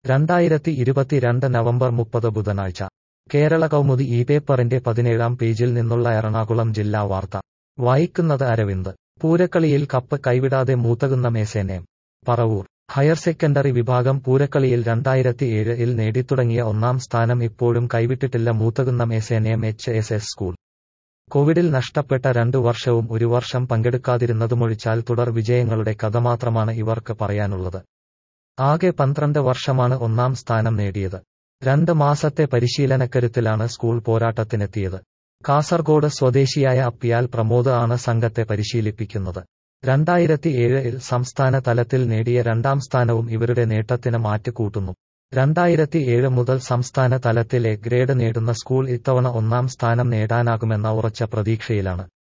2022 November 30 ബുധനാഴ്ച കേരള കൗമുദി ഈ പേപ്പറിന്റെ 17-ാം പേജിൽ നിന്നുള്ള എറണാകുളം ജില്ലാ വാർത്ത വായിക്കുന്നത് അരവിന്ദ്. പൂരക്കളിയിൽ കപ്പ് കൈവിടാതെ Moothakunnam S N M. Paravur higher secondary വിഭാഗം പൂരക്കളിയിൽ 2007-ൽ നേടിത്തുടങ്ങിയ ഒന്നാം സ്ഥാനം ഇപ്പോഴും കൈവിട്ടിട്ടില്ല മൂത്തകുന്നം എസ്.എൻ.എം. എച്ച്.എസ്.എസ്. സ്കൂൾ. കോവിഡിൽ നഷ്ടപ്പെട്ട 2 വർഷവും ഒരു വർഷം പങ്കെടുക്കാതിരുന്നതുമൊഴിച്ചാൽ തുടർ വിജയങ്ങളുടെ കഥ മാത്രമാണ് ഇവർക്ക് പറയാനുള്ളത്. ആകെ 12 വർഷമാണ് ഒന്നാം സ്ഥാനം നേടിയത്. 2 മാസത്തെ പരിശീലനക്കരുത്തിലാണ് സ്കൂൾ പോരാട്ടത്തിനെത്തിയത്. കാസർഗോഡ് സ്വദേശിയായ അപ്പിയാൽ പ്രമോദ് ആണ് സംഘത്തെ പരിശീലിപ്പിക്കുന്നത്. 2007-ൽ സംസ്ഥാന തലത്തിൽ നേടിയ 2ാം സ്ഥാനവും ഇവരുടെ നേട്ടത്തിന് മാറ്റ് കൂട്ടുന്നു. 2007 മുതൽ സംസ്ഥാന തലത്തിൽ എ ഗ്രേഡ് നേടുന്ന സ്കൂൾ ഇത്തവണ 1ാം സ്ഥാനം നേടാനാകുമെന്ന ഉറച്ച പ്രതീക്ഷയിലാണ്.